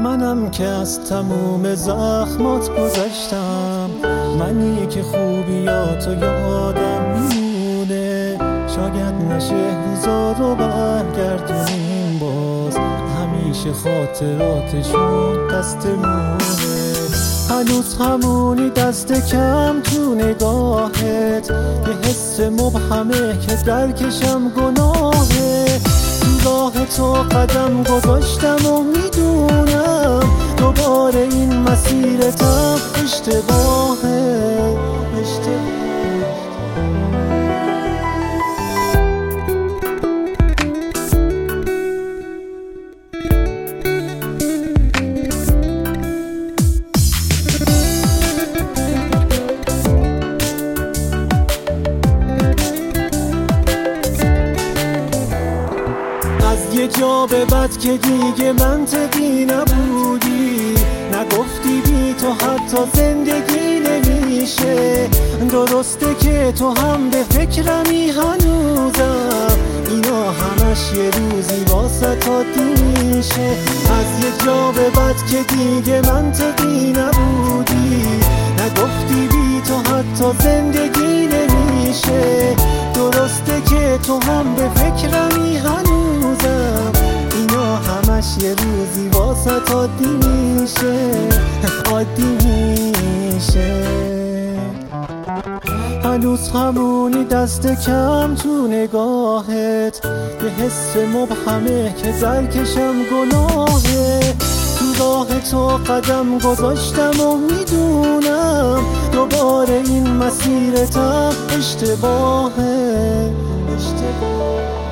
منم که از تموم زخمات گذشتم، منی که خوبیاتو یادم میمونه. شاید نشه روزا رو برگردونیم، باز همیشه خاطراتشون دستمونه. هنوز همونی دست کم تو نگاهت، یه حس مبهمه که درکشم گناهه. تو راه تو قدم گذاشتم و میدونم دوباره این مسیرتم اشتباهه. یه جا به بعد که دیگه منطقی نبودی، نگفتی بی تو حتی زندگی نمیشه. درسته که تو هم به فکرمی هنوزم، اینا همش یه روزی واسه تا میشه. از یه جا به بعد که دیگه منطقی نبودی، نگفتی بی تو حتی زندگی نمیشه. درسته که تو هم به فکرمی هنوزم، اینا همش یه روزی واسه عادی میشه، عادی میشه. هنوز همونی دست کم تو نگاهت، یه حس مبهمه که درکشم گناهه. تو راه تو قدم گذاشتم و میدونم دوباره این مسیرتم اشتباهه.